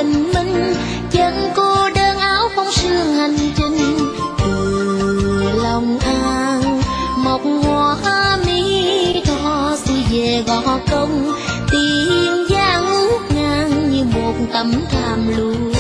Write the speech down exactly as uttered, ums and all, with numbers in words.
bình minh, chân cô đơn áo phong sương hành trình từ Long An. Một hoa mi đỏ xuôi về Gò Công, Tiền Giang ngút ngang như một tấm thảm lụa.